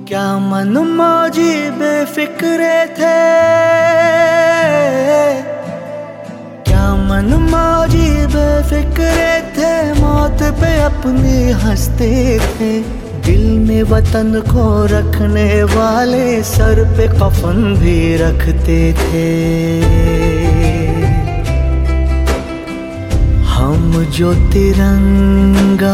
क्या मन मौजी बेफिक्रे थे, क्या मन मौजी बेफिक्रे थे, मौत पे अपनी हंसते थे। दिल में वतन को रखने वाले सर पे कफन भी रखते थे। हम जो तिरंगा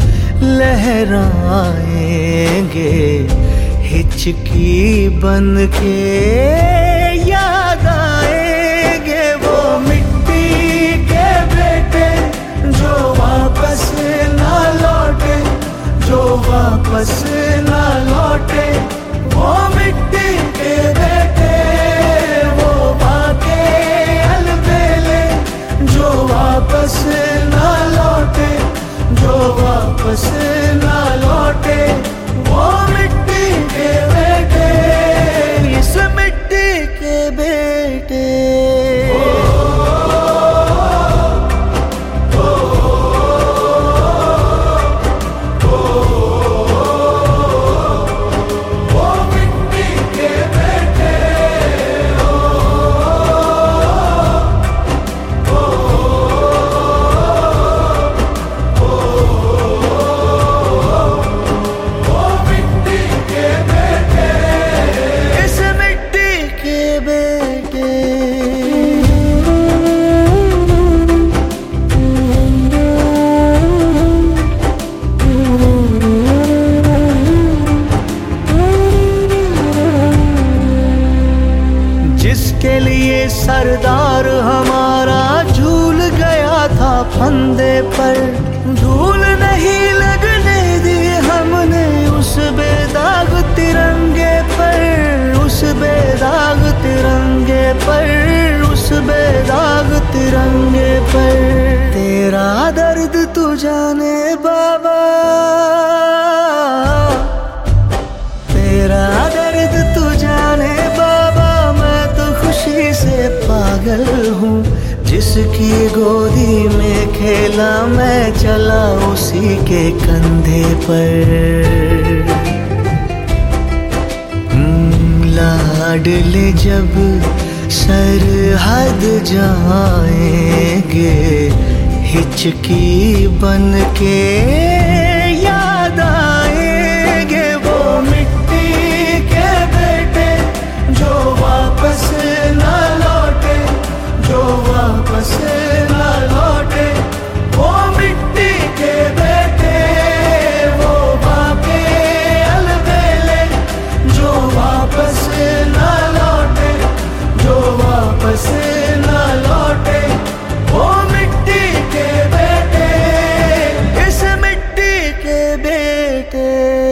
लहराएंगे हिचकी बन के याद आएंगे, वो मिट्टी के बेटे जो वापस ना लौटे, जो वापस ना लौटे। वो मिट्टी के बेटे वो बाके अलबेले जो वापस ना लौटे, जो वापस ना लौटे। वो मिट्टी के बेटे, इस मिट्टी के बेटे। जिसके लिए सरदार हमारा झूल गया था फंदे पर, धूल नहीं लगने दी हमने उस बेदाग तिरंगे पर, उस बेदाग तिरंगे पर, उस बेदाग तिरंगे पर। तेरा दर्द तू जाने बाबा, तेरा दर्द तू जाने बाबा। मैं तो खुशी से पागल हूँ, जिसकी गोदी में खेला मैं चला उसी के कंधे पर। लाडले जब सरहद जाएंगे हिचकी बन के याद आएंगे, वो मिट्टी के बेटे जो वापस ना लौटे, जो वापस ना लौटे। वो मिट्टी के बेटे वो बाके अलबेले जो वापस ना लौटे, जो वापस ना लौटे। वो मिट्टी के बेटे, इस मिट्टी के बेटे।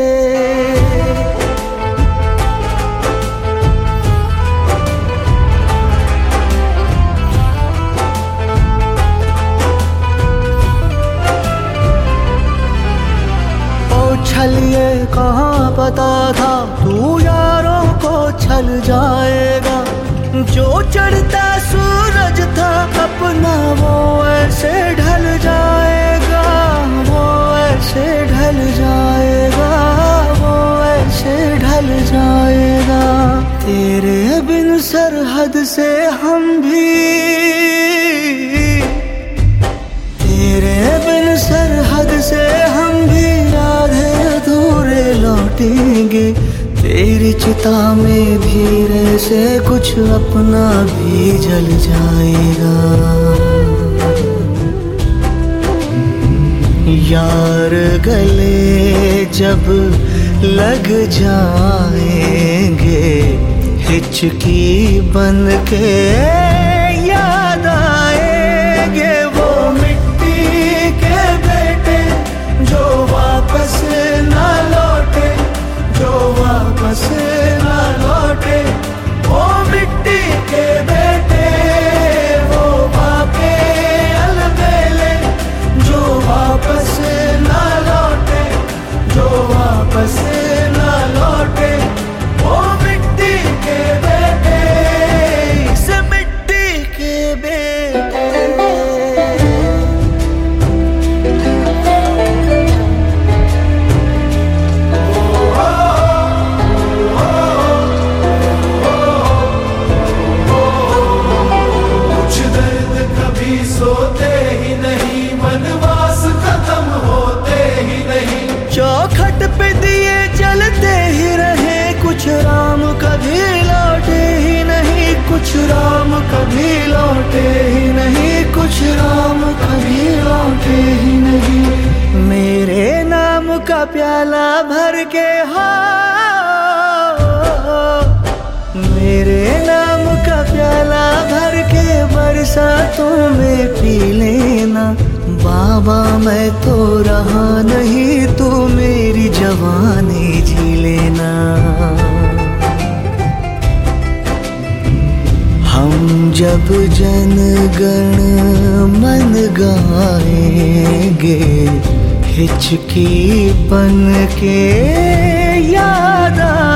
छलिए कहाँ पता था तू यारों को छल जाएगा, जो चढ़ता सूरज था अपना वो ऐसे ढल जाएगा, वो ऐसे ढल जाएगा, वो ऐसे ढल जाएगा। तेरे बिन सरहद से हम भी, तेरे बिन सरहद से हम भी आधे अधूरे लौटेंगे। तेरी चिता में धीरे से कुछ अपना भी जल जाएगा। यार गले जब लग जाएंगे हिचकी बन के याद आएंगे, वो मिट्टी के बेटे जो वापस ना लौटे, जो वापस ना लौटे। वो मिट्टी के बेटे वो बाके अलबेले जो वापस ना लौटे, जो वापस ना लौटे। वो मिट्टी के बेटे, इस मिट्टी राम कभी लौटे ही नहीं, कुछ राम कभी लौटे ही नहीं। मेरे नाम का प्याला भर के मेरे नाम का प्याला भर के बरसातों में पी लेना। बाबा मैं तो रहा नहीं, तू मेरी जवानी जी लेना। हम जब जन गण मन गाएंगे, हिचकी बन के याद